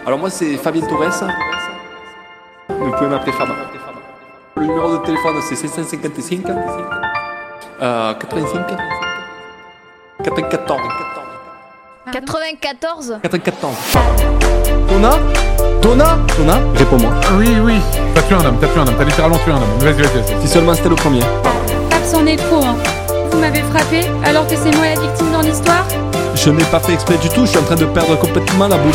Alors moi c'est Fabien Torres. Vous pouvez m'appeler Fab. Le numéro de téléphone c'est 755 85 94 94. 94. Donna, réponds-moi. Oui, t'as tué un homme, t'as littéralement tué un homme. Vas-y. Si seulement c'était le premier. Fab, c'en est trop, hein. Vous m'avez frappé alors que c'est moi la victime dans l'histoire. Je n'ai pas fait exprès du tout, je suis en train de perdre complètement la boule.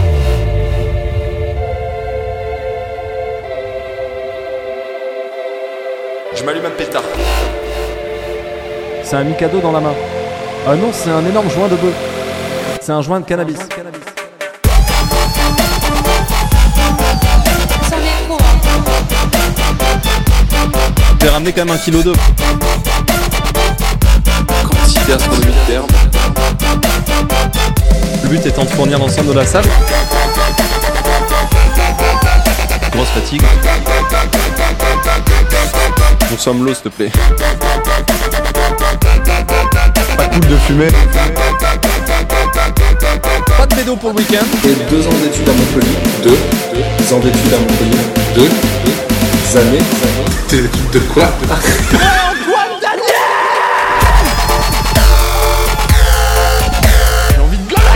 Je m'allume un pétard. C'est un Mikado dans la main. Ah non, c'est un énorme joint de bœuf. C'est un joint de cannabis. C'en est trop, hein. J'ai ramené quand même 1 kg d'œufs. Quantité astronomique d'herbe. Le but étant de fournir l'ensemble de la salle. Grosse fatigue. Consomme l'eau s'il te plaît. Pas cool de fumer. Pas de bédo pour le week-end. Et 2 ans d'études à Montpellier. 2 ans d'études à Montpellier. 2 années. Tes études de quoi? J'ai envie de gueuler.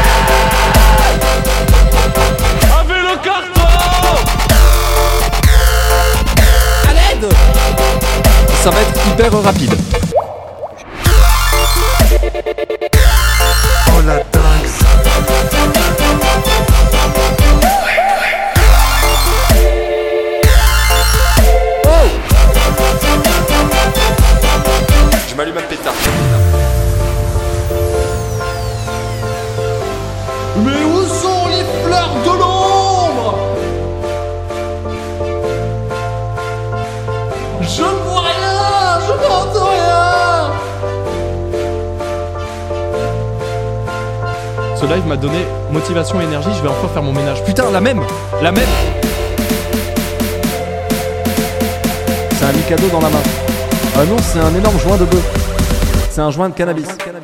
Avec le carton. À l'aide. Ça va être hyper rapide. Oh la dingue. Je m'allume un pétard. Mais où sont les fleurs de l'ombre? Je ne vois rien, je n'entends rien. Ce live m'a donné motivation et énergie, je vais enfin faire mon ménage. Putain, la même. C'est un Mikado dans la main. Ah non, c'est un énorme joint de bœuf. C'est un joint de cannabis.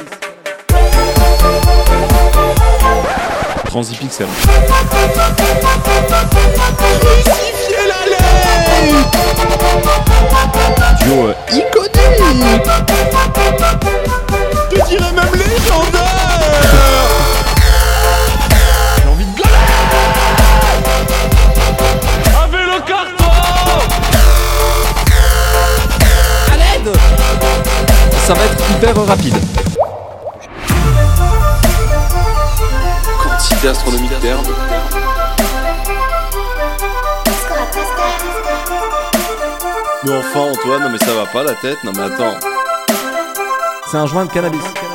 Transipixel. Crucifiez la lait. Duo iconique. Je dirais même légendaire. J'ai envie de gueuler. Avec le carton. À l'aide. Ça va être hyper rapide. Quantité astronomique d'herbe. Mais enfin Antoine, non mais ça va pas la tête, non mais attends. C'est un joint de cannabis.